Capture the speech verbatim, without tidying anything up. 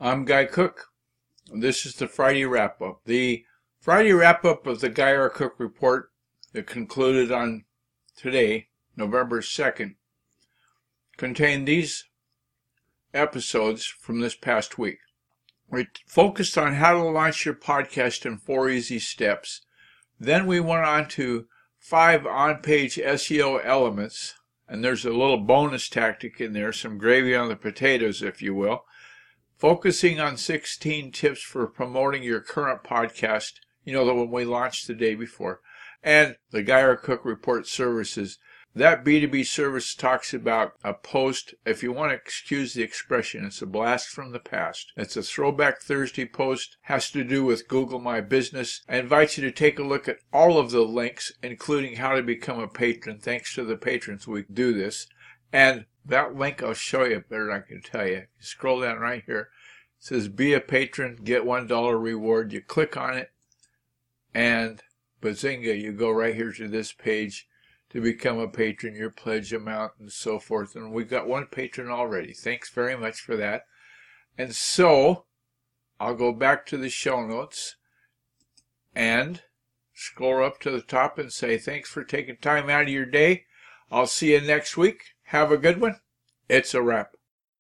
I'm Guy Cook. This is the Friday wrap-up. The Friday wrap-up of the Guy R. Cook Report that concluded on today, November second, contained these episodes from this past week. We focused on how to launch your podcast in four easy steps. Then we went on to five on-page S E O elements, and there's a little bonus tactic in there, some gravy on the potatoes, if you will. Focusing on sixteen tips for promoting your current podcast, you know, the one we launched the day before, and the Guy R. Cook Report services. That B two B service talks about a post, if you want to excuse the expression, it's a blast from the past. It's a Throwback Thursday post, has to do with Google My Business. I invite you to take a look at all of the links, including how to become a patron. Thanks to the patrons, we do this. And that link I'll show you better than I can tell you. You scroll down right here. It says be a patron, get one dollar reward. You click on it, and bazinga, you go right here to this page to become a patron, your pledge amount, and so forth. And we've got one patron already. Thanks very much for that. And so I'll go back to the show notes and scroll up to the top and say thanks for taking time out of your day. I'll see you next week. Have a good one. It's a wrap.